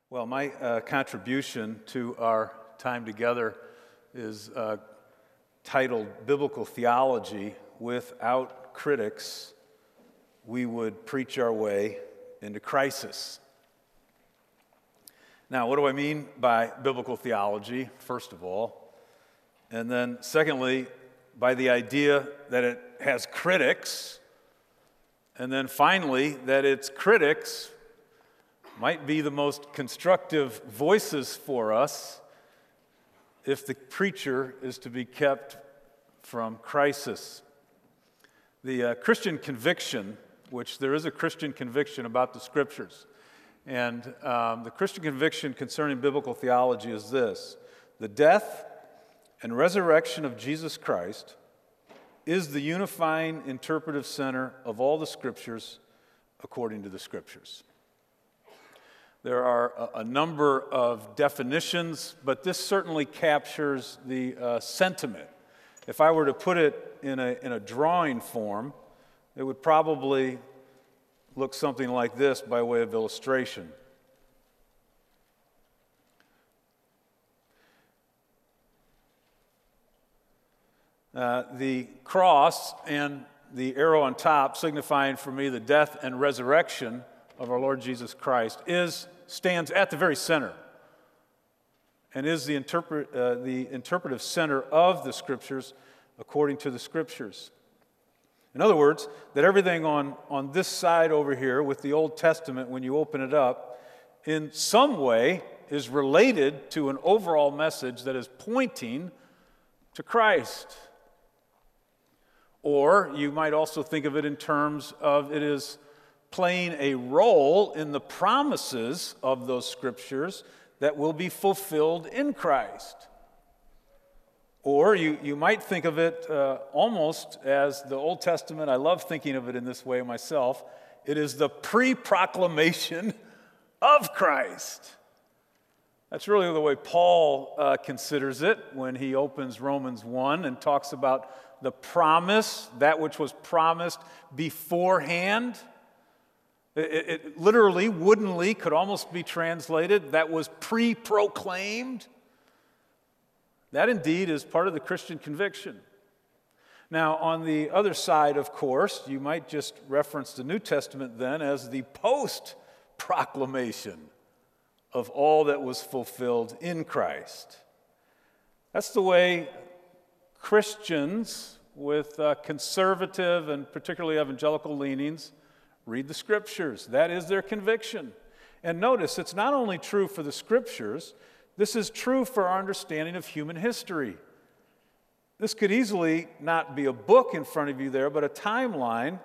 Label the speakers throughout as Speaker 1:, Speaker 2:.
Speaker 1: Well, my contribution to our time together is titled Biblical Theology. Without critics, we would preach our way into crisis. Now, what do I mean by biblical theology, first of all? And then secondly, by the idea that it has critics. And then finally, that its critics might be the most constructive voices for us if the preacher is to be kept from crisis. The Christian conviction, which there is a Christian conviction about the Scriptures, and the Christian conviction concerning biblical theology is this: the death and resurrection of Jesus Christ is the unifying interpretive center of all the Scriptures according to the Scriptures. There are a number of definitions, but this certainly captures the sentiment. If I were to put it in a drawing form, it would probably look something like this by way of illustration. The cross and the arrow on top signifying for me the death and resurrection of our Lord Jesus Christ stands at the very center and is the interpretive center of the Scriptures according to the Scriptures. In other words, that everything on this side over here with the Old Testament, when you open it up, in some way is related to an overall message that is pointing to Christ. Or you might also think of it in terms of it is playing a role in the promises of those Scriptures that will be fulfilled in Christ. Or you might think of it almost as the Old Testament. I love thinking of it in this way myself. It is the pre-proclamation of Christ. That's really the way Paul considers it when he opens Romans 1 and talks about the promise, that which was promised beforehand. It literally, woodenly, could almost be translated, that was pre-proclaimed. That indeed is part of the Christian conviction. Now, on the other side, of course, you might just reference the New Testament then as the post-proclamation of all that was fulfilled in Christ. That's the way Christians with conservative and particularly evangelical leanings read the Scriptures. That is their conviction. And notice, it's not only true for the Scriptures, this is true for our understanding of human history. This could easily not be a book in front of you there, but a timeline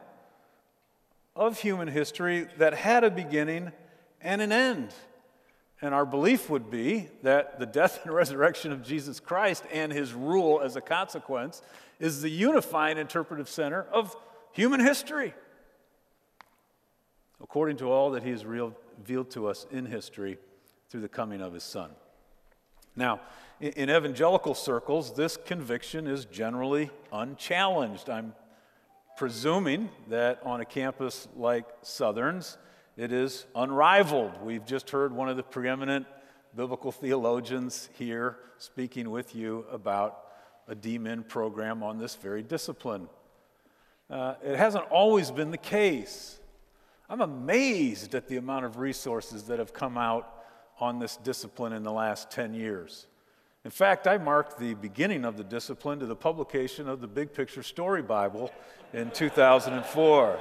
Speaker 1: of human history that had a beginning and an end. And our belief would be that the death and resurrection of Jesus Christ and his rule as a consequence is the unifying interpretive center of human history, according to all that he has revealed to us in history through the coming of his Son. Now, in evangelical circles, this conviction is generally unchallenged. I'm presuming that on a campus like Southern's, it is unrivaled. We've just heard one of the preeminent biblical theologians here speaking with you about a D-Min program on this very discipline. It hasn't always been the case. I'm amazed at the amount of resources that have come out on this discipline in the last 10 years. In fact, I marked the beginning of the discipline to the publication of the Big Picture Story Bible in 2004.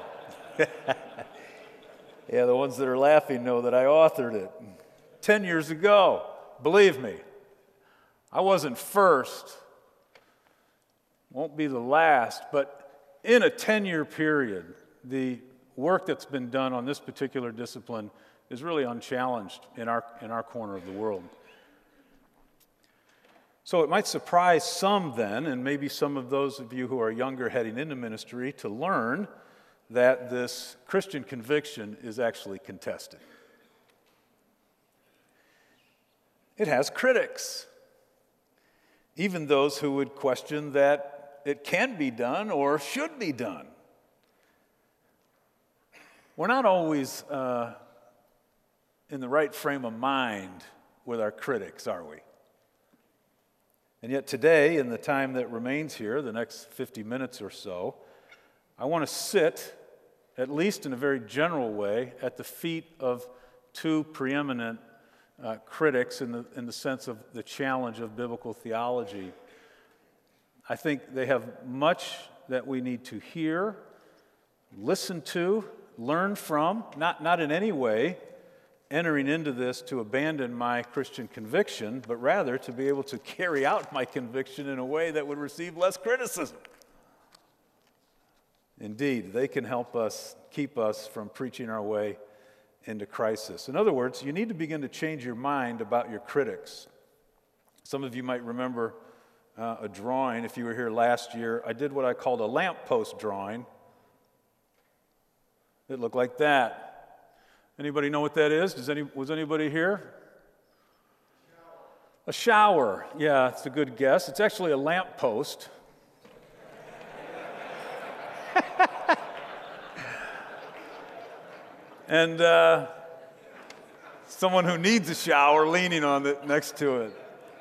Speaker 1: Yeah, the ones that are laughing know that I authored it 10 years ago. Believe me, I wasn't first, won't be the last, but in a 10-year period, the work that's been done on this particular discipline is really unchallenged in our corner of the world. So it might surprise some then, and maybe some of those of you who are younger heading into ministry, to learn that this Christian conviction is actually contested. It has critics, even those who would question that it can be done or should be done. We're not always in the right frame of mind with our critics, are we? And yet today, in the time that remains here, the next 50 minutes or so, I want to sit, at least in a very general way, at the feet of two preeminent critics in the sense of the challenge of biblical theology. I think they have much that we need to hear, listen to, learn from, not in any way entering into this to abandon my Christian conviction, but rather to be able to carry out my conviction in a way that would receive less criticism. Indeed, they can help us, keep us from preaching our way into crisis. In other words, you need to begin to change your mind about your critics. Some of you might remember a drawing. If you were here last year, I did what I called a lamppost drawing. It looked like that. Anybody know what that is? Was anybody here? A shower. Yeah, it's a good guess. It's actually a lamppost. And someone who needs a shower leaning on it next to it.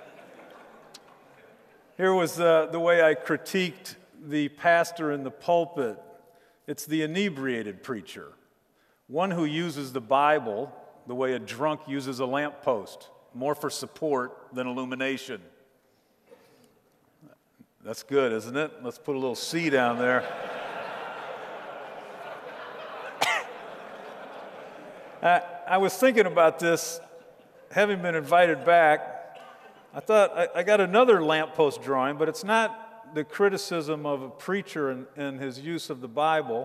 Speaker 1: Here was the way I critiqued the pastor in the pulpit. It's the inebriated preacher, one who uses the Bible the way a drunk uses a lamppost, more for support than illumination. That's good, isn't it? Let's put a little C down there. I was thinking about this, having been invited back. I thought I got another lamppost drawing, but it's not the criticism of a preacher and his use of the Bible,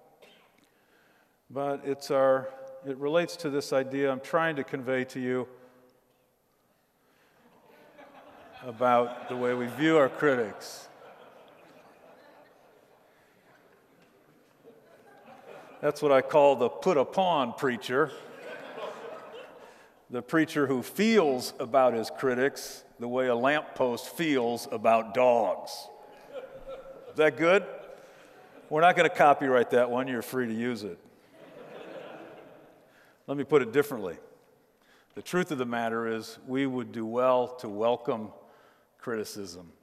Speaker 1: but it relates to this idea I'm trying to convey to you about the way we view our critics. That's what I call the put-upon preacher. The preacher who feels about his critics the way a lamppost feels about dogs. Is that good? We're not going to copyright that one. You're free to use it. Let me put it differently. The truth of the matter is we would do well to welcome criticism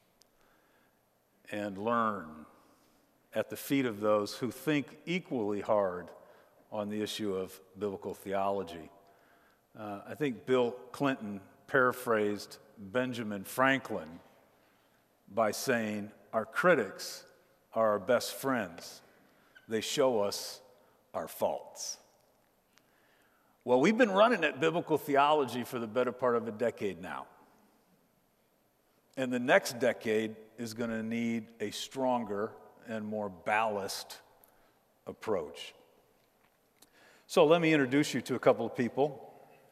Speaker 1: and learn at the feet of those who think equally hard on the issue of biblical theology. I think Bill Clinton paraphrased Benjamin Franklin by saying, "Our critics are our best friends. They show us our faults." Well, we've been running at biblical theology for the better part of a decade now. And the next decade is going to need a stronger and more balanced approach. So let me introduce you to a couple of people.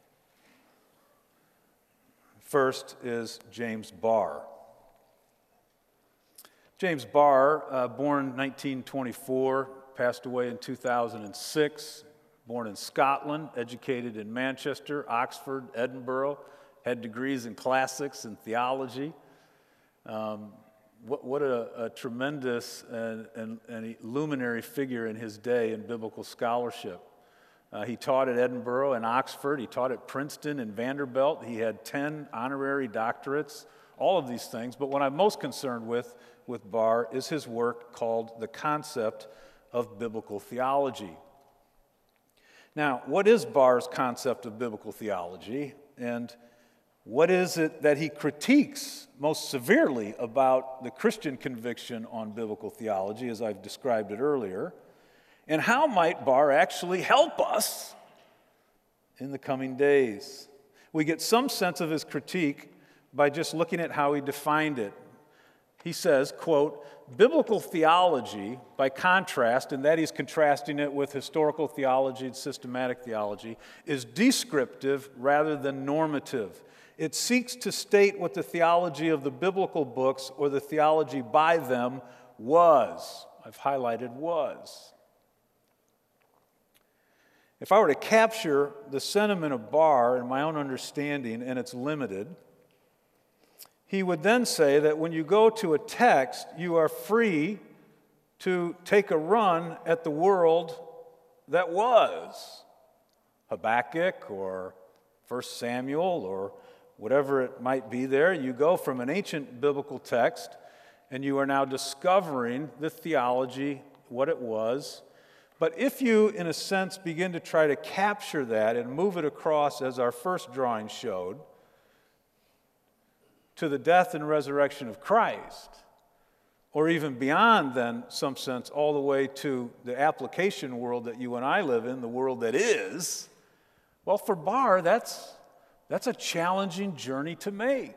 Speaker 1: First is James Barr. James Barr, born 1924, passed away in 2006, born in Scotland, educated in Manchester, Oxford, Edinburgh, had degrees in classics and theology. What a tremendous and luminary figure in his day in biblical scholarship. He taught at Edinburgh and Oxford. He taught at Princeton and Vanderbilt. He had 10 honorary doctorates, all of these things. But what I'm most concerned with Barr is his work called The Concept of Biblical Theology. Now, what is Barr's concept of biblical theology? And what is it that he critiques most severely about the Christian conviction on biblical theology, as I've described it earlier? And how might Barr actually help us in the coming days? We get some sense of his critique by just looking at how he defined it. He says, quote, "Biblical theology, by contrast, in that he's contrasting it with historical theology and systematic theology, is descriptive rather than normative. It seeks to state what the theology of the biblical books or the theology by them was." I've highlighted was. If I were to capture the sentiment of Barr in my own understanding, and it's limited, he would then say that when you go to a text, you are free to take a run at the world that was. Habakkuk or 1 Samuel or whatever it might be there. You go from an ancient biblical text and you are now discovering the theology, what it was. But if you, in a sense, begin to try to capture that and move it across, as our first drawing showed, to the death and resurrection of Christ, or even beyond then, some sense, all the way to the application world that you and I live in, the world that is, well, for Barr, that's a challenging journey to make.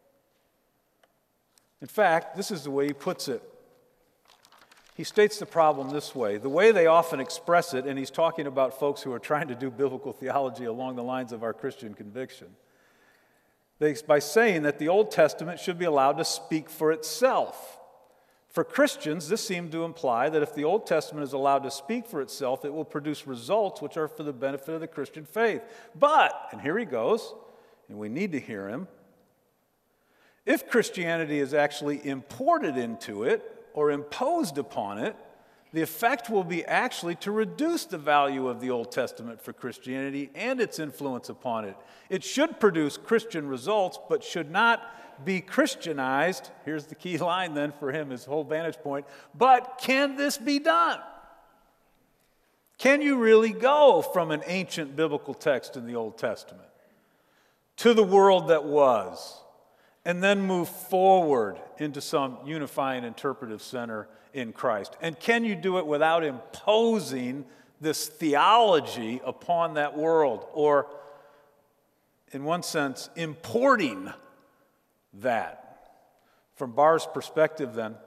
Speaker 1: In fact, this is the way he puts it. He states the problem this way. The way they often express it, and he's talking about folks who are trying to do biblical theology along the lines of our Christian conviction, by saying that the Old Testament should be allowed to speak for itself. For Christians, this seemed to imply that if the Old Testament is allowed to speak for itself, it will produce results which are for the benefit of the Christian faith. But, and here he goes, and we need to hear him, if Christianity is actually imported into it or imposed upon it, the effect will be actually to reduce the value of the Old Testament for Christianity and its influence upon it. It should produce Christian results, but should not be Christianized. Here's the key line then for him, his whole vantage point. But can this be done? Can you really go from an ancient biblical text in the Old Testament to the world that was, and then move forward into some unifying interpretive center in Christ? And can you do it without imposing this theology upon that world, or, in one sense, importing that? From Barr's perspective, then,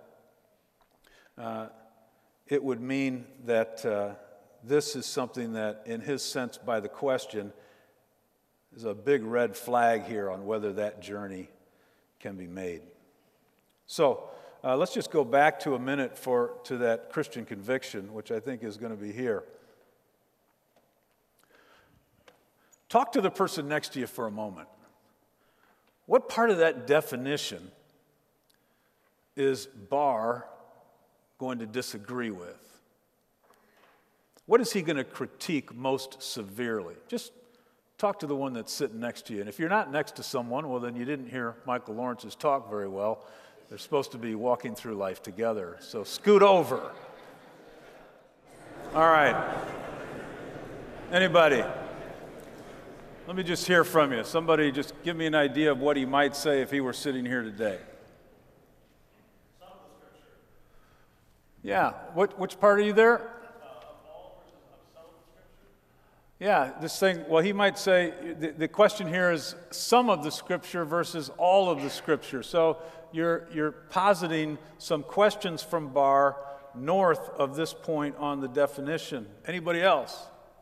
Speaker 1: it would mean that this is something that, in his sense, by the question, is a big red flag here on whether that journey can be made. So let's just go back to a minute to that Christian conviction, which I think is going to be here. Talk to the person next to you for a moment. What part of that definition is Barr going to disagree with? What is he going to critique most severely? Just talk to the one that's sitting next to you. And if you're not next to someone, well, then you didn't hear Michael Lawrence's talk very well. They're supposed to be walking through life together. So scoot over. All right. Anybody? Let me just hear from you. Somebody just give me an idea of what he might say if he were sitting here today. Some of the scripture. Yeah. Which part are you there? All versus some of the scripture. Yeah, this thing, well, he might say, the question here is some of the scripture versus all of the scripture. So you're positing some questions from Barr north of this point on the definition. Anybody else?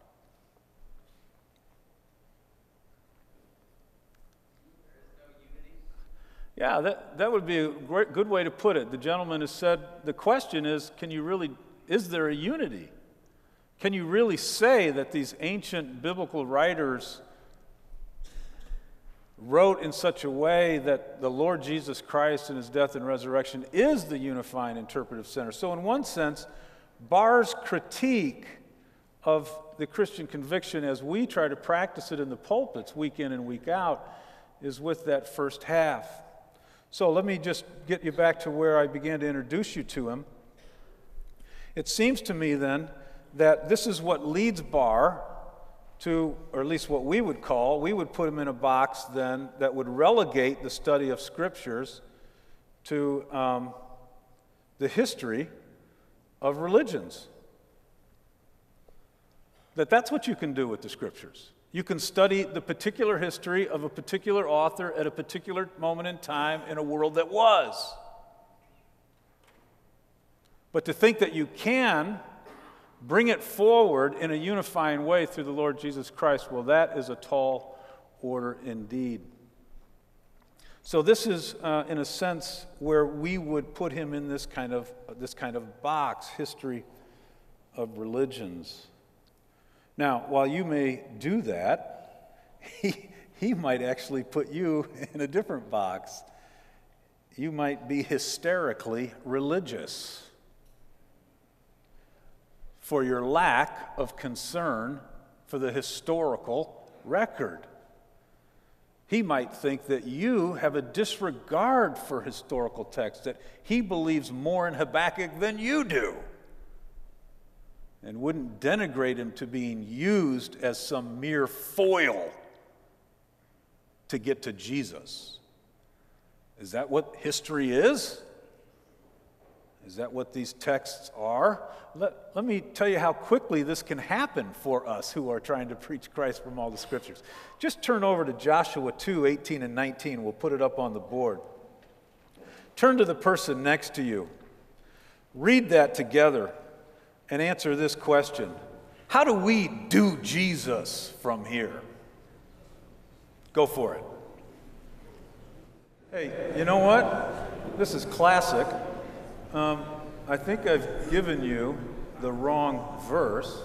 Speaker 1: Yeah, that would be a good way to put it. The gentleman has said, the question is, is there a unity? Can you really say that these ancient biblical writers wrote in such a way that the Lord Jesus Christ and his death and resurrection is the unifying interpretive center? So in one sense, Barr's critique of the Christian conviction as we try to practice it in the pulpits week in and week out is with that first half. So let me just get you back to where I began to introduce you to him. It seems to me then that this is what leads Barr to, or at least what we would put him in a box then that would relegate the study of scriptures to the history of religions. That's what you can do with the scriptures. You can study the particular history of a particular author at a particular moment in time in a world that was. But to think that you can bring it forward in a unifying way through the Lord Jesus Christ, well, that is a tall order indeed. So this is, in a sense, where we would put him in this kind of box, history of religions. Now, while you may do that, he might actually put you in a different box. You might be hysterically religious for your lack of concern for the historical record. He might think that you have a disregard for historical texts, that he believes more in Habakkuk than you do, and wouldn't denigrate him to being used as some mere foil to get to Jesus. Is that what history is? Is that what these texts are? Let me tell you how quickly this can happen for us who are trying to preach Christ from all the Scriptures. Just turn over to Joshua 2, 18 and 19. We'll put it up on the board. Turn to the person next to you. Read that together and answer this question. How do we do Jesus from here? Go for it. Hey, you know what? This is classic. I think I've given you the wrong verse.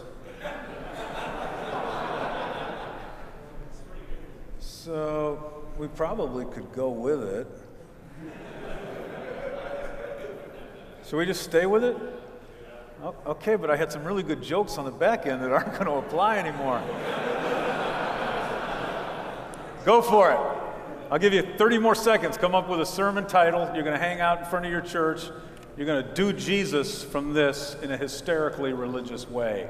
Speaker 1: So we probably could go with it. Should we just stay with it? Okay, but I had some really good jokes on the back end that aren't going to apply anymore. Go for it. I'll give you 30 more seconds. Come up with a sermon title. You're going to hang out in front of your church. You're going to do Jesus from this in a hysterically religious way.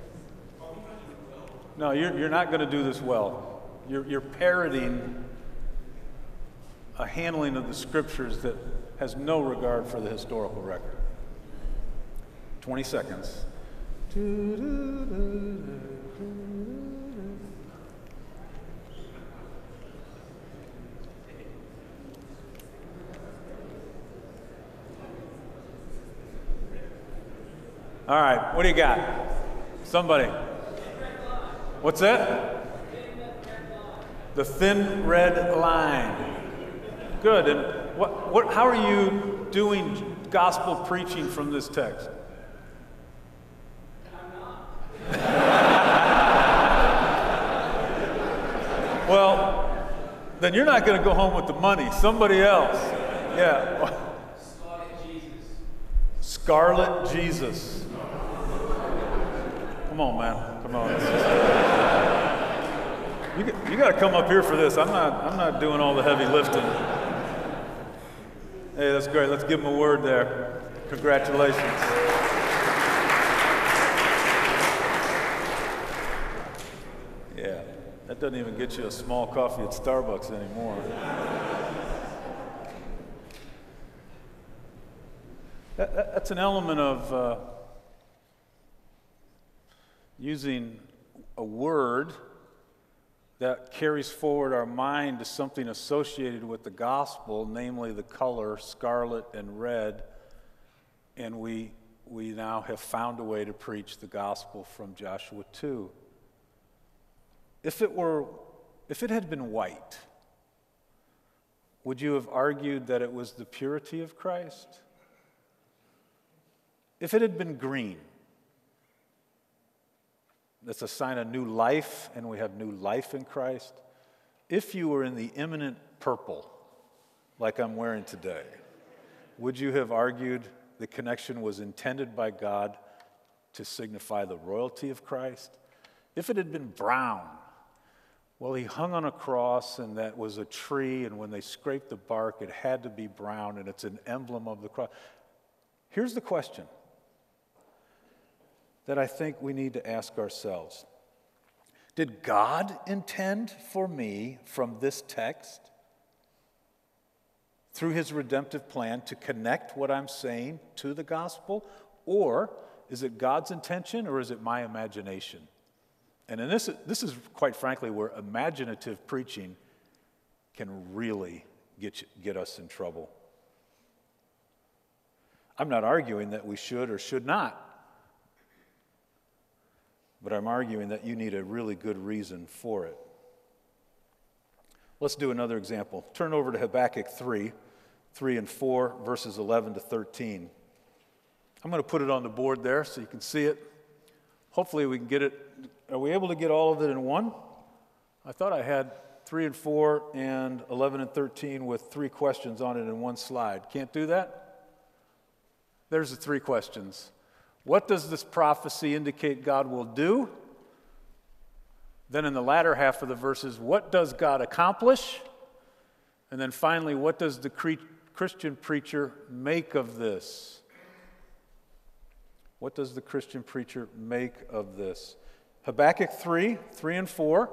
Speaker 1: No, you're not going to do this well. You're parroting a handling of the Scriptures that has no regard for the historical record. 20 seconds. All right, what do you got? Somebody. What's that? The thin red line. Good. And how are you doing gospel preaching from this text? Well, then you're not going to go home with the money. Somebody else. Yeah. Scarlet Jesus. Come on, man. Come on. You got to come up here for this. I'm not doing all the heavy lifting. Hey, that's great. Let's give him a word there. Congratulations. Yeah, that doesn't even get you a small coffee at Starbucks anymore. That's an element of using a word that carries forward our mind to something associated with the gospel, namely the color scarlet and red, and we now have found a way to preach the gospel from Joshua 2. If it had been white, would you have argued that it was the purity of Christ? If it had been green, that's a sign of new life, and we have new life in Christ. If you were in the imminent purple, like I'm wearing today, would you have argued the connection was intended by God to signify the royalty of Christ? If it had been brown, well, he hung on a cross, and that was a tree, and when they scraped the bark, it had to be brown, and it's an emblem of the cross. Here's the question that I think we need to ask ourselves. Did God intend for me from this text, through his redemptive plan, to connect what I'm saying to the gospel? Or is it God's intention, or is it my imagination? And in this is quite frankly where imaginative preaching can really get us in trouble. I'm not arguing that we should or should not, but I'm arguing that you need a really good reason for it. Let's do another example. Turn over to Habakkuk 3 and 4, verses 11 to 13. I'm going to put it on the board there so you can see it. Hopefully we can get it. Are we able to get all of it in one? I thought I had 3 and 4 and 11 and 13 with 3 questions on it in one slide. Can't do that? There's the 3 questions. What does this prophecy indicate God will do? Then in the latter half of the verses, what does God accomplish? And then finally, what does the Christian preacher make of this? What does the Christian preacher make of this? Habakkuk 3 and 4,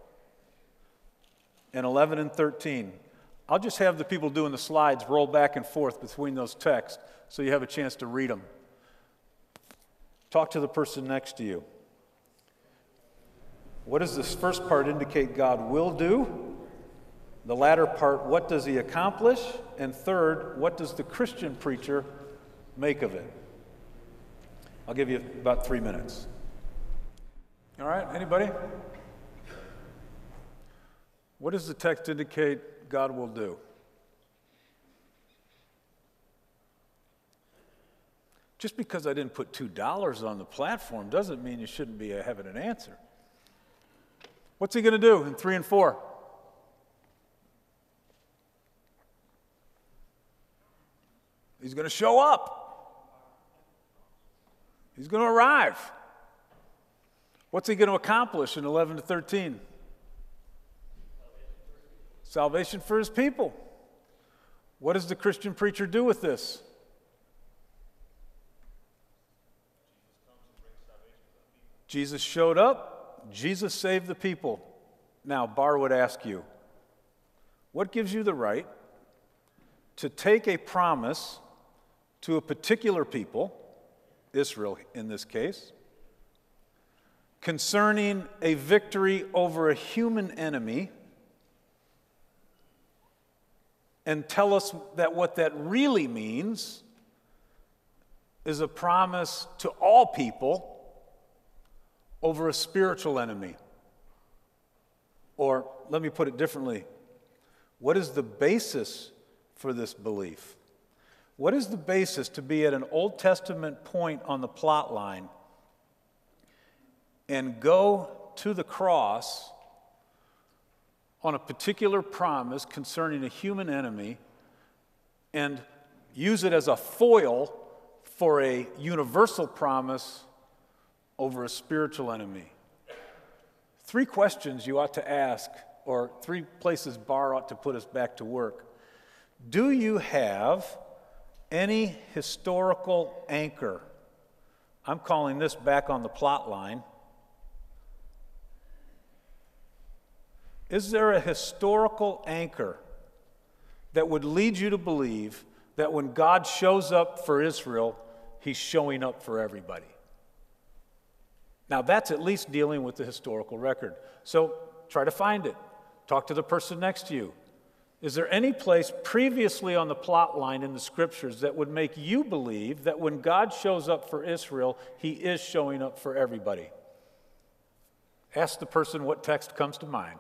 Speaker 1: and 11 and 13. I'll just have the people doing the slides roll back and forth between those texts so you have a chance to read them. Talk to the person next to you. What does this first part indicate God will do? The latter part, what does he accomplish? And third, what does the Christian preacher make of it? I'll give you about 3 minutes. All right, anybody? What does the text indicate God will do? Just because I didn't put $2 on the platform doesn't mean you shouldn't be having an answer. What's he going to do in 3 and 4? He's going to show up. He's going to arrive. What's he going to accomplish in 11 to 13? Salvation for his people. What does the Christian preacher do with this? Jesus showed up. Jesus saved the people. Now, Barr would ask you, what gives you the right to take a promise to a particular people, Israel in this case, concerning a victory over a human enemy, and tell us that what that really means is a promise to all people over a spiritual enemy? Or let me put it differently. What is the basis for this belief? What is the basis to be at an Old Testament point on the plot line and go to the cross on a particular promise concerning a human enemy and use it as a foil for a universal promise over a spiritual enemy? 3 questions you ought to ask, or 3 places Barr ought to put us back to work. Do you have any historical anchor? I'm calling this back on the plot line. Is there a historical anchor that would lead you to believe that when God shows up for Israel, he's showing up for everybody? Now, that's at least dealing with the historical record. So try to find it. Talk to the person next to you. Is there any place previously on the plot line in the scriptures that would make you believe that when God shows up for Israel, he is showing up for everybody? Ask the person what text comes to mind.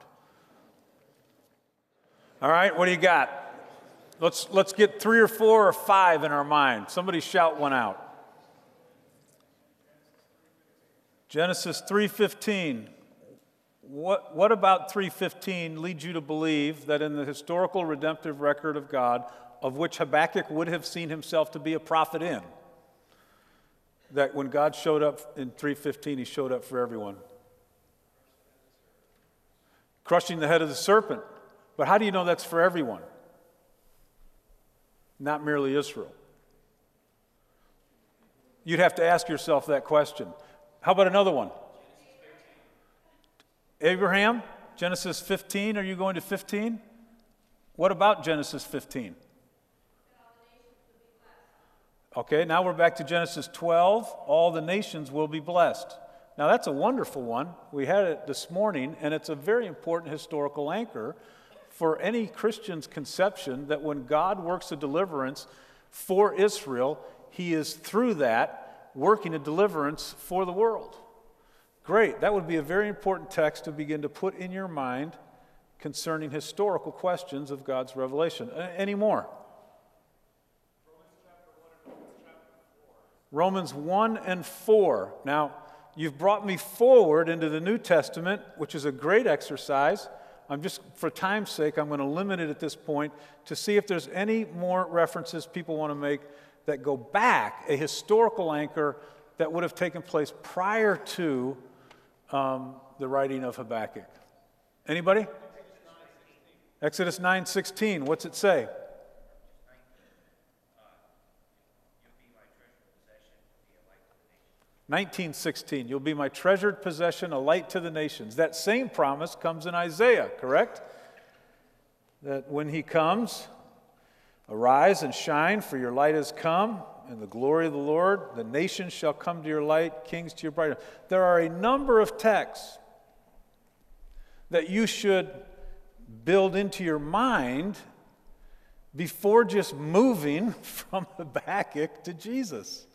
Speaker 1: All right, what do you got? Let's get 3 or 4 or 5 in our mind. Somebody shout one out. Genesis 3:15. What about 3:15 leads you to believe that in the historical redemptive record of God, of which Habakkuk would have seen himself to be a prophet in, that when God showed up in 3:15, he showed up for everyone? Crushing the head of the serpent. But how do you know that's for everyone? Not merely Israel. You'd have to ask yourself that question. How about another one? Abraham, Genesis 15. Are you going to 15? What about Genesis 15? Okay, now we're back to Genesis 12. All the nations will be blessed. Now that's a wonderful one. We had it this morning, and it's a very important historical anchor for any Christian's conception that when God works a deliverance for Israel, he is through that working a deliverance for the world. Great. That would be a very important text to begin to put in your mind concerning historical questions of God's revelation. Any more? Romans 1 and 4. Now, you've brought me forward into the New Testament, which is a great exercise. I'm just, for time's sake, I'm going to limit it at this point to see if there's any more references people want to make that go back, a historical anchor that would have taken place prior to the writing of Habakkuk? Anybody? Exodus 9:16. What's it say? 19:16. You'll be my treasured possession, a light to the nations. That same promise comes in Isaiah, correct? That when he comes, arise and shine, for your light has come, and the glory of the Lord, the nations shall come to your light, kings to your brightness. There are a number of texts that you should build into your mind before just moving from Habakkuk to Jesus.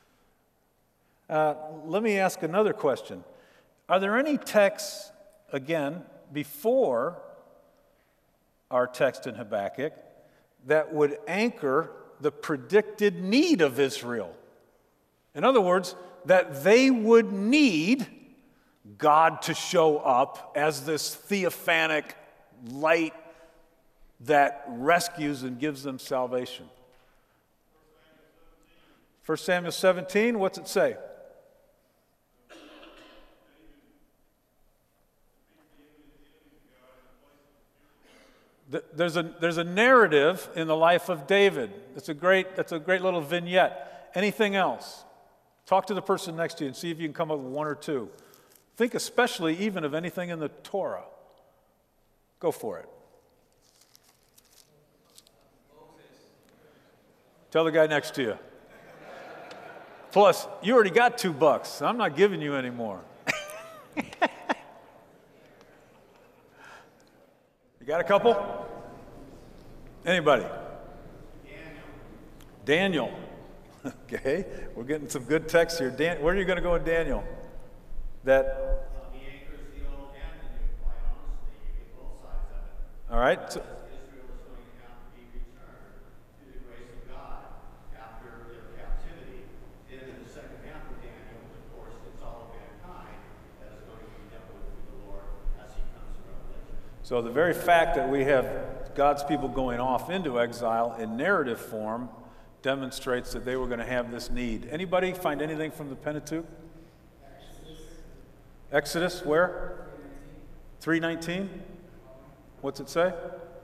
Speaker 1: Let me ask another question. Are there any texts, again, before our text in Habakkuk that would anchor the predicted need of Israel? In other words, that they would need God to show up as this theophanic light that rescues and gives them salvation. 1 Samuel 17, what's it say? There's a narrative in the life of David. That's a great little vignette. Anything else? Talk to the person next to you and see if you can come up with one or two. Think especially even of anything in the Torah. Go for it. Tell the guy next to you. Plus, you already got $2. So I'm not giving you any more. You got a couple? Anybody? Daniel. Okay, we're getting some good text here. Where are you going to go in Daniel? That.
Speaker 2: He anchors the old and the new, quite honestly. You get both sides of it.
Speaker 1: All right. So,
Speaker 2: Israel is going to have to be returned to the grace of God after their captivity. Then in the second half of Daniel, of course, it's all of mankind that is going to be dealt with the Lord as he comes in Revelation.
Speaker 1: So the very fact that we have God's people going off into exile in narrative form demonstrates that they were going to have this need. Anybody find anything from the Pentateuch? Exodus, where? 3:19. What's it say?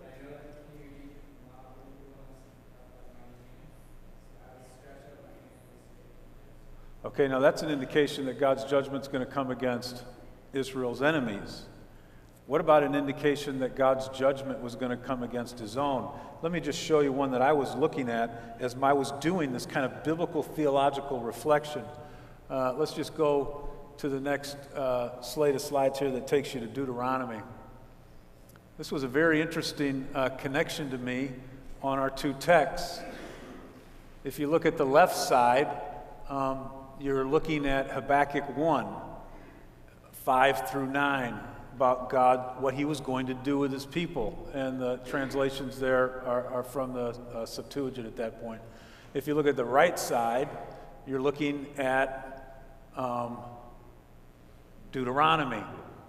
Speaker 1: Okay, now that's an indication that God's judgment's going to come against Israel's enemies. What about an indication that God's judgment was going to come against his own? Let me just show you one that I was looking at as I was doing this kind of biblical theological reflection. Let's just go to the next slate of slides here that takes you to Deuteronomy. This was a very interesting connection to me on our two texts. If you look at the left side, you're looking at Habakkuk 1, 5 through 9, about God, what he was going to do with his people. And the translations there are from the Septuagint at that point. If you look at the right side, you're looking at Deuteronomy.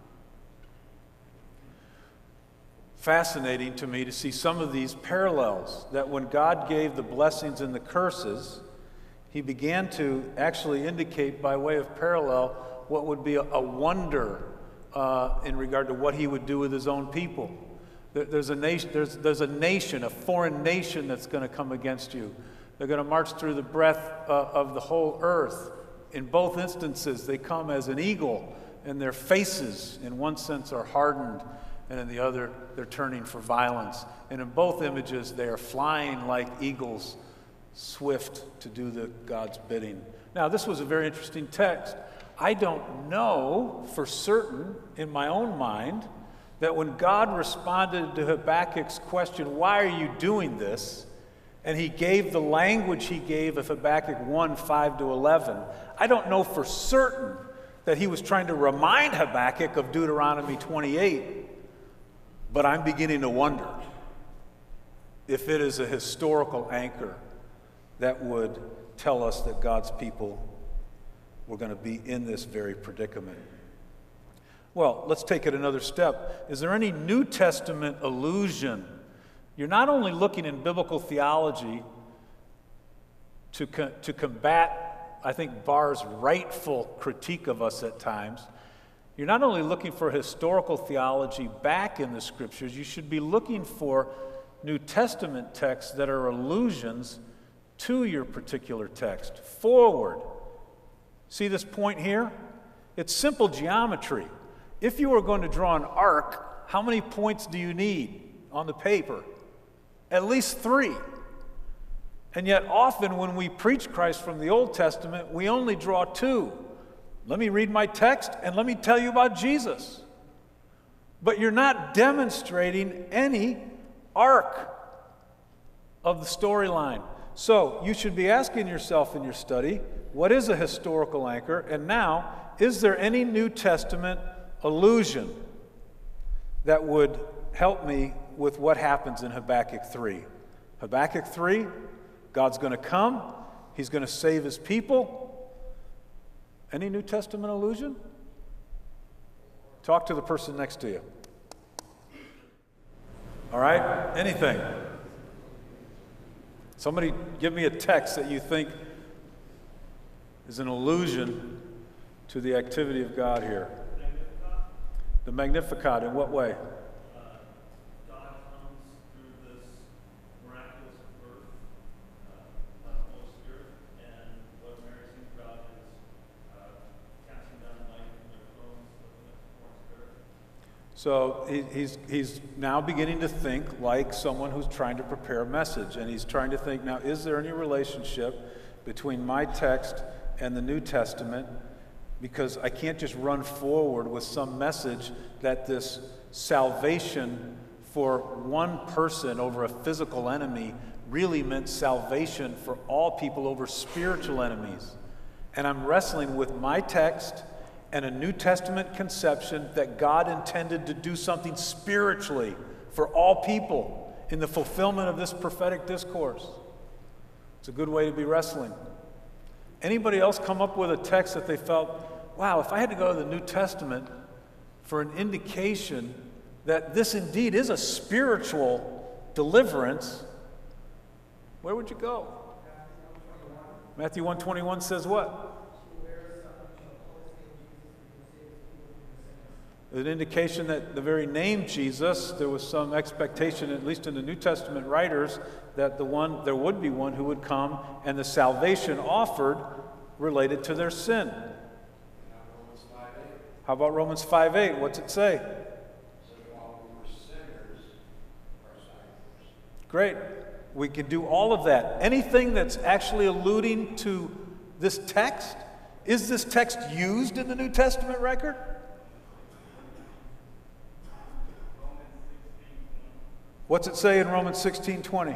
Speaker 1: Fascinating to me to see some of these parallels, that when God gave the blessings and the curses, he began to actually indicate by way of parallel what would be a wonder in regard to what he would do with his own people. There's a nation, a foreign nation that's going to come against you. They're going to march through the breadth of the whole earth. In both instances, they come as an eagle, and their faces, in one sense, are hardened, and in the other, they're turning for violence. And in both images, they are flying like eagles, swift to do God's bidding. Now, this was a very interesting text. I don't know for certain in my own mind that when God responded to Habakkuk's question, why are you doing this? And he gave the language he gave of Habakkuk 1, 5 to 11. I don't know for certain that he was trying to remind Habakkuk of Deuteronomy 28, but I'm beginning to wonder if it is a historical anchor that would tell us that God's people were going to be in this very predicament. Well, let's take it another step. Is there any New Testament allusion? You're not only looking in biblical theology to combat, I think, Barr's rightful critique of us at times. You're not only looking for historical theology back in the scriptures, you should be looking for New Testament texts that are allusions to your particular text, forward. See this point here? It's simple geometry. If you were going to draw an arc, how many points do you need on the paper? At least 3. And yet often when we preach Christ from the Old Testament, we only draw 2. Let me read my text and let me tell you about Jesus. But you're not demonstrating any arc of the storyline. So you should be asking yourself in your study, what is a historical anchor? And now, is there any New Testament allusion that would help me with what happens in Habakkuk 3? Habakkuk 3, God's going to come. He's going to save his people. Any New Testament allusion? Talk to the person next to you. All right? Anything? Somebody give me a text that you think is an allusion to the activity of God here. The Magnificat, in what way?
Speaker 3: God comes through this miraculous birth by the Holy Spirit, and what Mary sings about is casting down light from their thrones, looking at the foreign spirit.
Speaker 1: So he's now beginning to think like someone who's trying to prepare a message, and he's trying to think, now, is there any relationship between my text and the New Testament? Because I can't just run forward with some message that this salvation for one person over a physical enemy really meant salvation for all people over spiritual enemies. And I'm wrestling with my text and a New Testament conception that God intended to do something spiritually for all people in the fulfillment of this prophetic discourse. It's a good way to be wrestling. Anybody else come up with a text that they felt, wow, if I had to go to the New Testament for an indication that this indeed is a spiritual deliverance, where would you go? Matthew 1:21 says what? An indication that the very name Jesus, there was some expectation, at least in the New Testament writers, that there would be one who would come and the salvation offered related to their sin. How about Romans 5:8? What's it say? Great. We can do all of that. Anything that's actually alluding to this text? Is this text used in the New Testament record? What's it say in Romans 16:20?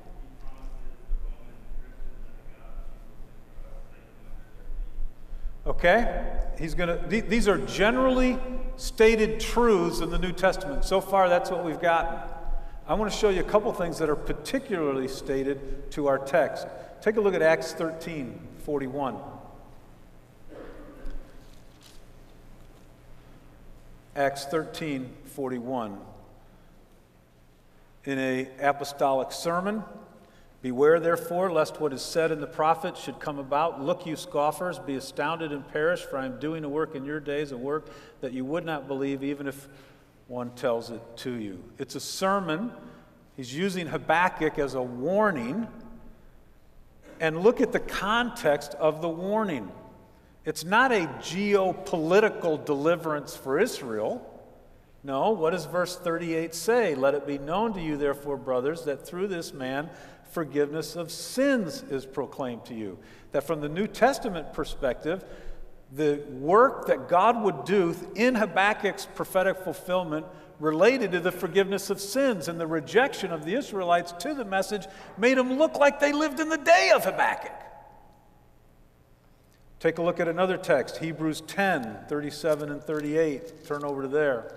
Speaker 1: Okay? These are generally stated truths in the New Testament. So far, that's what we've gotten. I want to show you a couple things that are particularly stated to our text. Take a look at Acts 13:41. Acts 13:41. In an apostolic sermon, beware therefore lest what is said in the prophets should come about. Look, you scoffers, be astounded and perish, for I am doing a work in your days, a work that you would not believe even if one tells it to you. It's a sermon. He's using Habakkuk as a warning. And look at the context of the warning. It's not a geopolitical deliverance for Israel. No, what does verse 38 say? Let it be known to you, therefore, brothers, that through this man forgiveness of sins is proclaimed to you. That from the New Testament perspective, the work that God would do in Habakkuk's prophetic fulfillment related to the forgiveness of sins, and the rejection of the Israelites to the message made them look like they lived in the day of Habakkuk. Take a look at another text, Hebrews 10:37 and 38. Turn over to there.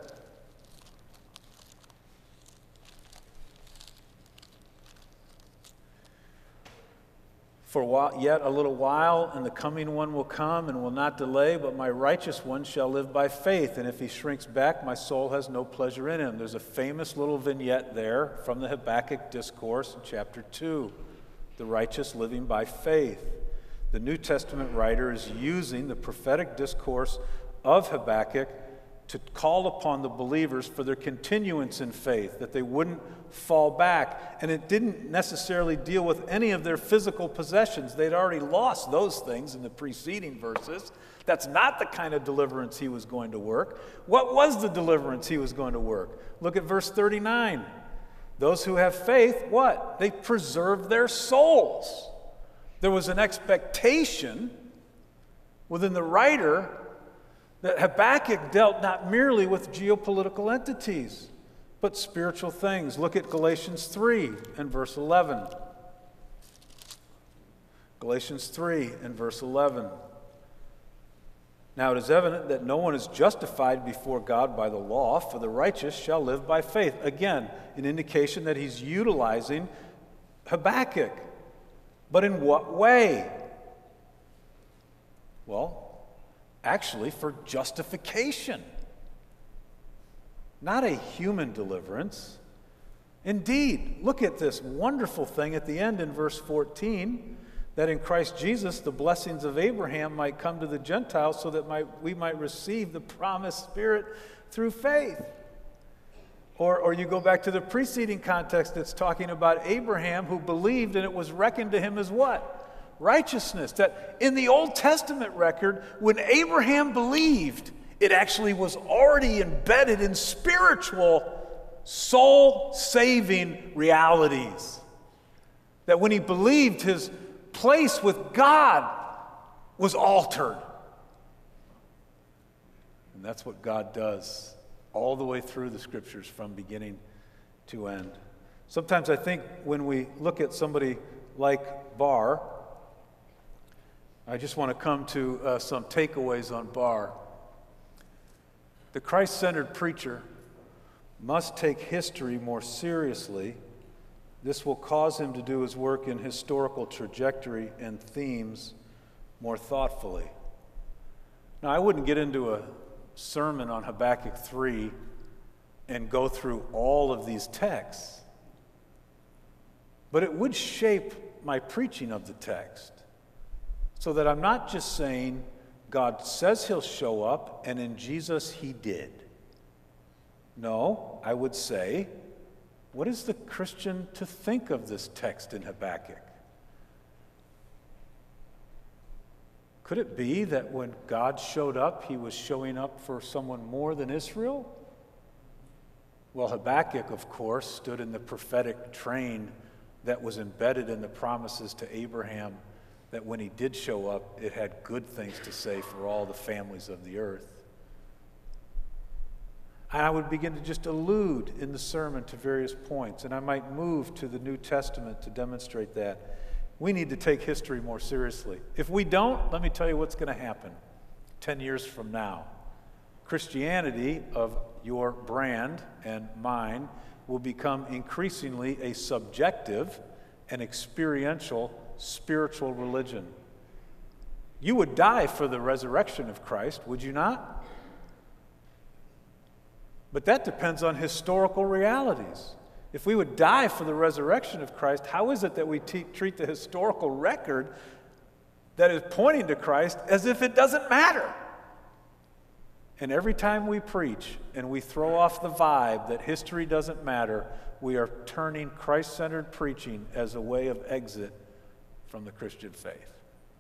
Speaker 1: For yet a little while, and the coming one will come and will not delay, but my righteous one shall live by faith. And if he shrinks back, my soul has no pleasure in him. There's a famous little vignette there from the Habakkuk discourse in chapter 2, the righteous living by faith. The New Testament writer is using the prophetic discourse of Habakkuk to call upon the believers for their continuance in faith, that they wouldn't fall back. And it didn't necessarily deal with any of their physical possessions. They'd already lost those things in the preceding verses. That's not the kind of deliverance he was going to work. What was the deliverance he was going to work? Look at verse 39. Those who have faith, what? They preserve their souls. There was an expectation within the writer that Habakkuk dealt not merely with geopolitical entities, but spiritual things. Look at Galatians 3 and verse 11. Galatians 3 and verse 11. Now it is evident that no one is justified before God by the law, for the righteous shall live by faith. Again, an indication that he's utilizing Habakkuk. But in what way? Well, actually for justification, not a human deliverance. Indeed, look at this wonderful thing at the end in verse 14, that in Christ Jesus the blessings of Abraham might come to the Gentiles so that we might receive the promised Spirit through faith. Or you go back to the preceding context that's talking about Abraham who believed and it was reckoned to him as what? Righteousness. That in the Old Testament record, when Abraham believed, it actually was already embedded in spiritual, soul-saving realities. That when he believed, his place with God was altered. And that's what God does all the way through the Scriptures from beginning to end. Sometimes I think when we look at somebody like Barr, I just want to come to some takeaways on Barr. The Christ-centered preacher must take history more seriously. This will cause him to do his work in historical trajectory and themes more thoughtfully. Now, I wouldn't get into a sermon on Habakkuk 3 and go through all of these texts, but it would shape my preaching of the text so that I'm not just saying God says he'll show up and in Jesus he did. No, I would say, what is the Christian to think of this text in Habakkuk? Could it be that when God showed up, he was showing up for someone more than Israel? Well, Habakkuk, of course, stood in the prophetic train that was embedded in the promises to Abraham, that when he did show up, it had good things to say for all the families of the earth. And I would begin to just allude in the sermon to various points, and I might move to the New Testament to demonstrate that. We need to take history more seriously. If we don't, let me tell you what's going to happen 10 years from now. Christianity of your brand and mine will become increasingly a subjective and experiential spiritual religion. You would die for the resurrection of Christ, would you not? But that depends on historical realities. If we would die for the resurrection of Christ, how is it that we treat the historical record that is pointing to Christ as if it doesn't matter? And every time we preach and we throw off the vibe that history doesn't matter, we are turning Christ-centered preaching as a way of exit from the Christian faith.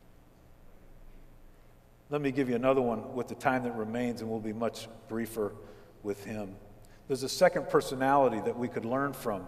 Speaker 1: Let me give you another one with the time that remains, and we'll be much briefer with him. There's a second personality that we could learn from.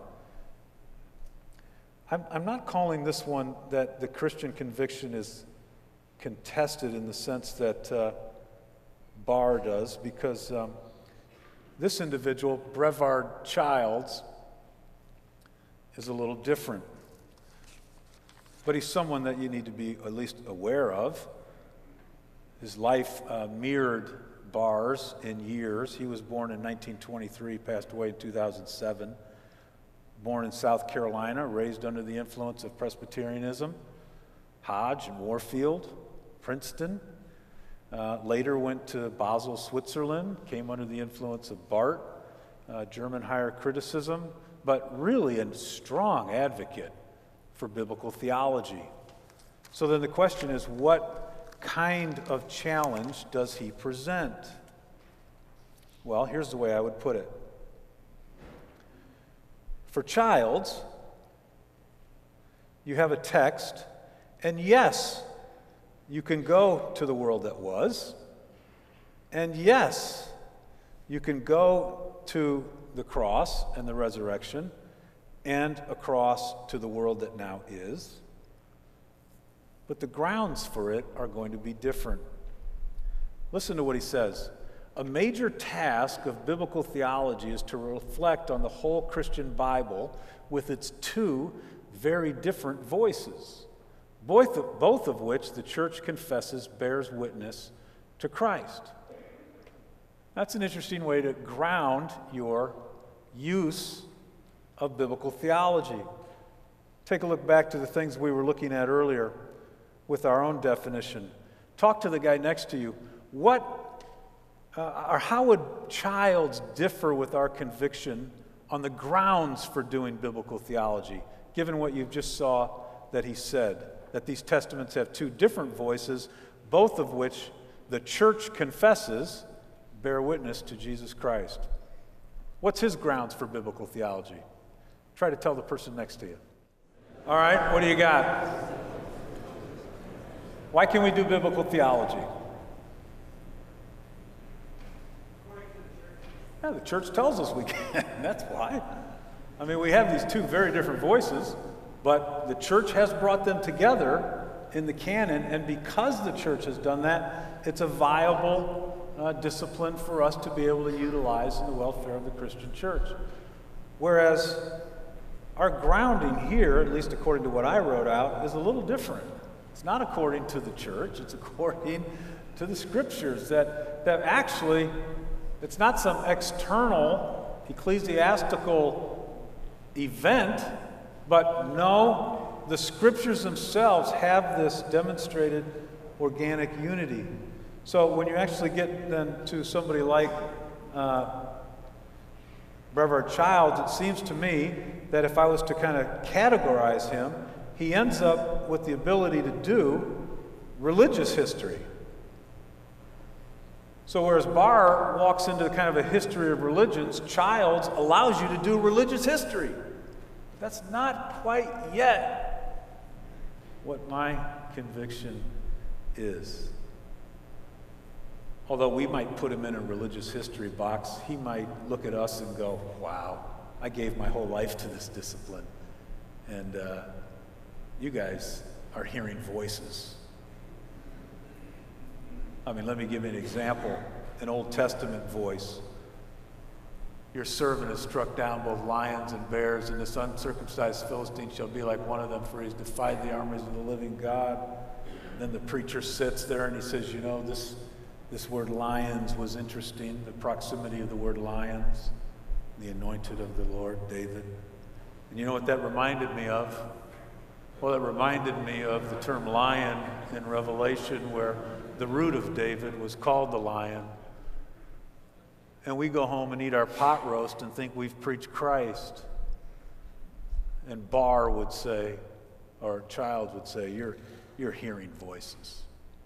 Speaker 1: I'm not calling this one that the Christian conviction is contested in the sense that Barr does, because this individual, Brevard Childs, is a little different. But he's someone that you need to be at least aware of. His life mirrored Barr's in years. He was born in 1923, passed away in 2007. Born in South Carolina, raised under the influence of Presbyterianism. Hodge and Warfield, Princeton. Later went to Basel, Switzerland, came under the influence of Barth, German higher criticism, but really a strong advocate for biblical theology. So then the question is, what kind of challenge does he present? Well, here's the way I would put it. For childs, you have a text, and yes, you can go to the world that was, and yes, you can go to the cross and the resurrection, and across to the world that now is. But the grounds for it are going to be different. Listen to what he says. A major task of biblical theology is to reflect on the whole Christian Bible with its two very different voices, both of which the church confesses bears witness to Christ. That's an interesting way to ground your use of biblical theology. Take a look back to the things we were looking at earlier with our own definition. Talk to the guy next to you. How would childs differ with our conviction on the grounds for doing biblical theology, given what you just saw that he said, that these testaments have two different voices, both of which the church confesses bear witness to Jesus Christ? What's his grounds for biblical theology? Try to tell the person next to you. All right, what do you got? Why can we do biblical theology? Yeah, the church tells us we can. That's why. I mean, we have these two very different voices, but the church has brought them together in the canon, and because the church has done that, it's a viable discipline for us to be able to utilize in the welfare of the Christian church. Whereas our grounding here, at least according to what I wrote out, is a little different. It's not according to the church, it's according to the scriptures that actually, it's not some external ecclesiastical event, but no, the scriptures themselves have this demonstrated organic unity. So when you actually get then to somebody like Brevard Childs, it seems to me that if I was to kind of categorize him, he ends up with the ability to do religious history. So whereas Barr walks into kind of a history of religions, Childs allows you to do religious history. That's not quite yet what my conviction is. Although we might put him in a religious history box, he might look at us and go, wow, I gave my whole life to this discipline. And you guys are hearing voices. I mean, let me give you an example, an Old Testament voice. Your servant has struck down both lions and bears, and this uncircumcised Philistine shall be like one of them, for he's defied the armies of the living God. And then the preacher sits there and he says, you know, this word lions was interesting, the proximity of the word lions, the anointed of the Lord, David. And you know what that reminded me of? Well, it reminded me of the term lion in Revelation, where the root of David was called the lion. And we go home and eat our pot roast and think we've preached Christ. And Barr would say, or Childs would say, you're hearing voices.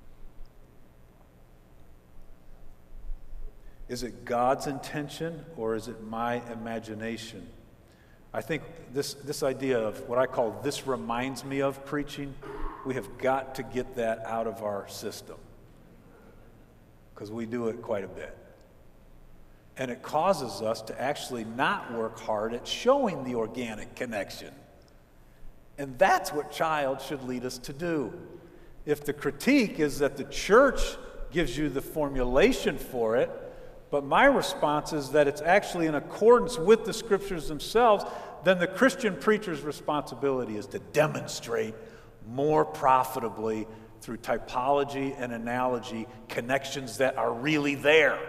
Speaker 1: Is it God's intention or is it my imagination? I think this idea of what I call this reminds me of preaching, we have got to get that out of our system, because we do it quite a bit. And it causes us to actually not work hard at showing the organic connection. And that's what Childs should lead us to do. If the critique is that the church gives you the formulation for it, but my response is that it's actually in accordance with the scriptures themselves, then the Christian preacher's responsibility is to demonstrate more profitably through typology and analogy connections that are really there.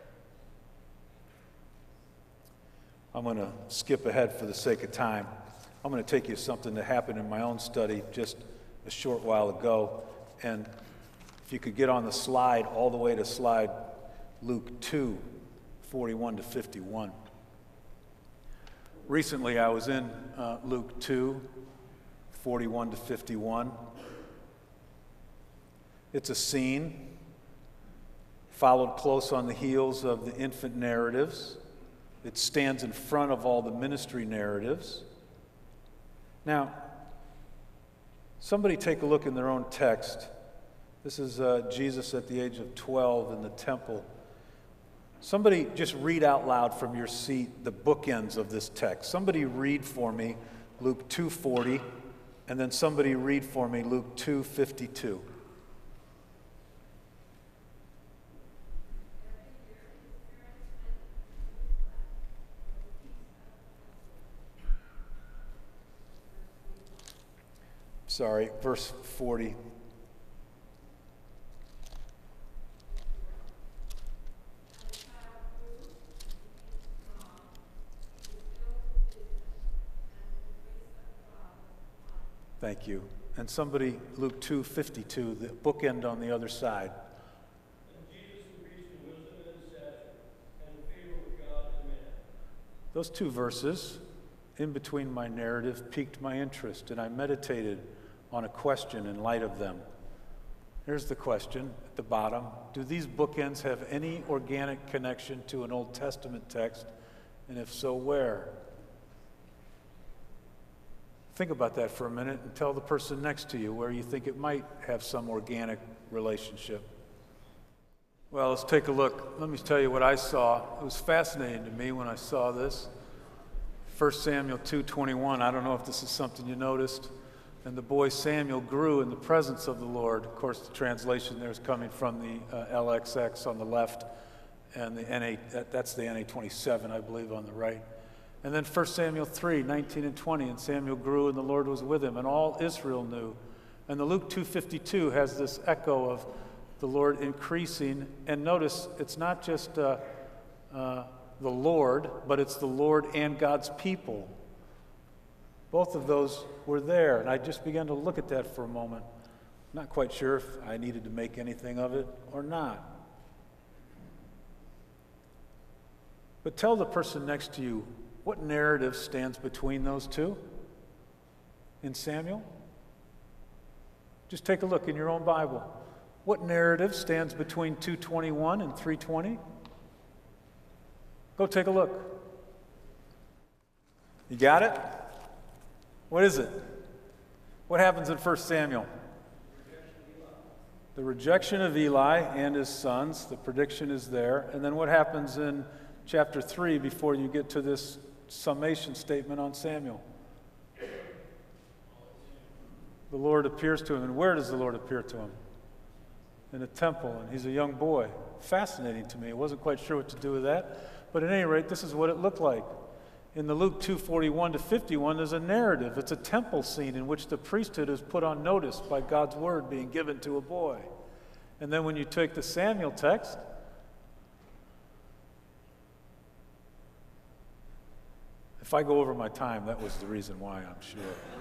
Speaker 1: I'm going to skip ahead for the sake of time. I'm going to take you to something that happened in my own study just a short while ago. And if you could get on the slide, all the way to slide Luke 2, 41 to 51. Recently, I was in Luke 2, 41 to 51. It's a scene followed close on the heels of the infant narratives. It stands in front of all the ministry narratives. Now, somebody take a look in their own text. This is Jesus at the age of 12 in the temple. Somebody just read out loud from your seat the bookends of this text. Somebody read for me Luke 2:40, and then somebody read for me Luke 2:52. Sorry, verse 40. Thank you. And somebody, Luke 2:52, the bookend on the other side.
Speaker 3: And Jesus increased in wisdom and stature, and in favor with God and man.
Speaker 1: Those two verses, in between my narrative, piqued my interest, and I meditated on a question in light of them. Here's the question at the bottom. Do these bookends have any organic connection to an Old Testament text? And if so, where? Think about that for a minute and tell the person next to you where you think it might have some organic relationship. Well, let's take a look. Let me tell you what I saw. It was fascinating to me when I saw this. 1 Samuel 2:21. I don't know if this is something you noticed. And the boy Samuel grew in the presence of the Lord. Of course, the translation there is coming from the LXX on the left, and the NA, that's the NA27, I believe, on the right. And then 1 Samuel 3:19 and 20, and Samuel grew and the Lord was with him, and all Israel knew. And the Luke 2:52 has this echo of the Lord increasing. And notice, it's not just the Lord, but it's the Lord and God's people. Both of those were there, and I just began to look at that for a moment. Not quite sure if I needed to make anything of it or not. But tell the person next to you, what narrative stands between those two in Samuel? Just take a look in your own Bible. What narrative stands between 2:21 and 3:20? Go take a look. You got it? What is it? What happens in 1 Samuel? The rejection of Eli and his sons. The prediction is there. And then what happens in chapter 3 before you get to this summation statement on Samuel? The Lord appears to him. And where does the Lord appear to him? In a temple, and he's a young boy. Fascinating to me. I wasn't quite sure what to do with that. But at any rate, this is what it looked like. In the Luke 2:41 to 51, there's a narrative. It's a temple scene in which the priesthood is put on notice by God's word being given to a boy. And then when you take the Samuel text, if I go over my time, that was the reason why, I'm sure.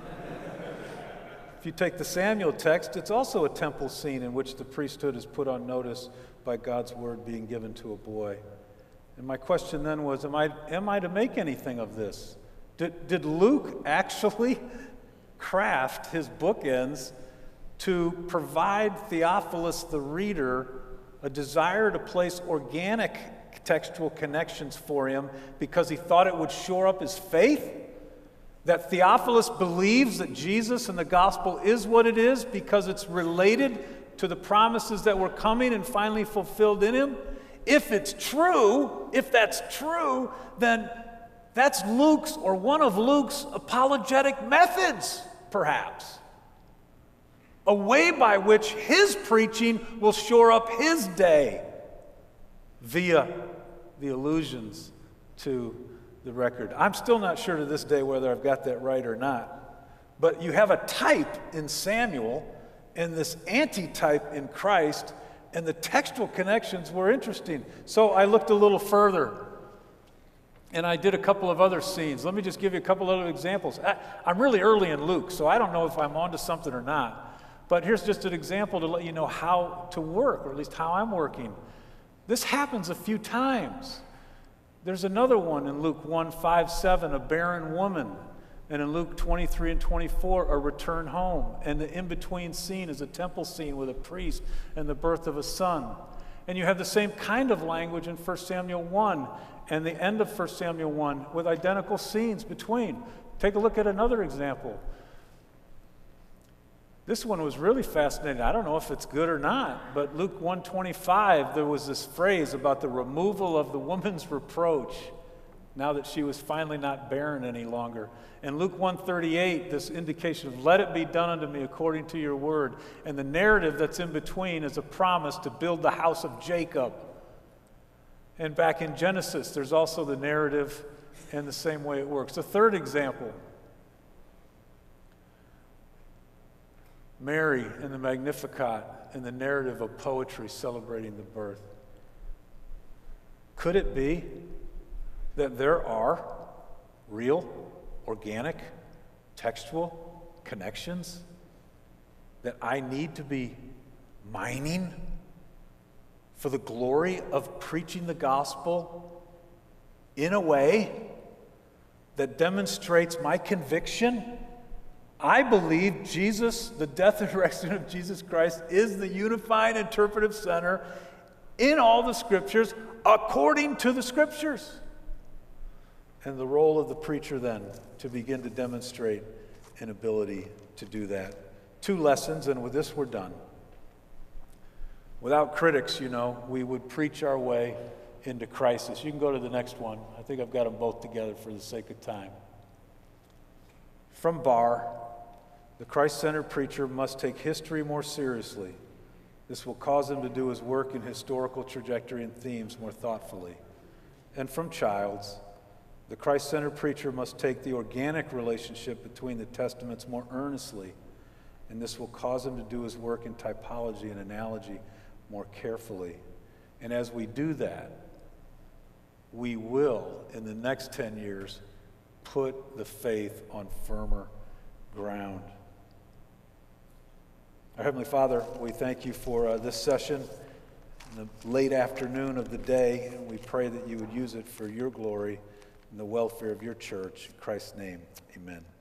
Speaker 1: If you take the Samuel text, it's also a temple scene in which the priesthood is put on notice by God's word being given to a boy. And my question then was, am I to make anything of this? Did Luke actually craft his bookends to provide Theophilus the reader a desire to place organic textual connections for him because he thought it would shore up his faith? That Theophilus believes that Jesus and the gospel is what it is because it's related to the promises that were coming and finally fulfilled in him? If it's true, if that's true, then that's Luke's or one of Luke's apologetic methods, perhaps. A way by which his preaching will shore up his day via the allusions to the record. I'm still not sure to this day whether I've got that right or not. But you have a type in Samuel and this antitype in Christ, and the textual connections were interesting. So I looked a little further, and I did a couple of other scenes. Let me just give you a couple other examples. I'm really early in Luke, so I don't know if I'm onto something or not. But here's just an example to let you know how to work, or at least how I'm working. This happens a few times. There's another one in Luke 1:5-7, a barren woman. And in Luke 23 and 24, a return home. And the in-between scene is a temple scene with a priest and the birth of a son. And you have the same kind of language in 1 Samuel 1 and the end of 1 Samuel 1 with identical scenes between. Take a look at another example. This one was really fascinating. I don't know if it's good or not, but Luke 1:25, there was this phrase about the removal of the woman's reproach now that she was finally not barren any longer. And Luke 1:38, this indication of let it be done unto me according to your word. And the narrative that's in between is a promise to build the house of Jacob. And back in Genesis, there's also the narrative and the same way it works. A third example, Mary in the Magnificat and the narrative of poetry celebrating the birth. Could it be that there are real, organic, textual connections that I need to be mining for the glory of preaching the gospel in a way that demonstrates my conviction? I believe Jesus, the death and resurrection of Jesus Christ, is the unified interpretive center in all the scriptures according to the scriptures. And the role of the preacher then to begin to demonstrate an ability to do that. 2 lessons, and with this we're done. Without critics, we would preach our way into crisis. You can go to the next one. I think I've got them both together for the sake of time. From Barr, the Christ-centered preacher must take history more seriously. This will cause him to do his work in historical trajectory and themes more thoughtfully. And from Childs, the Christ-centered preacher must take the organic relationship between the testaments more earnestly, and this will cause him to do his work in typology and analogy more carefully. And as we do that, we will, in the next 10 years, put the faith on firmer ground. Our Heavenly Father, we thank you for this session in the late afternoon of the day, and we pray that you would use it for your glory and the welfare of your church. In Christ's name, amen.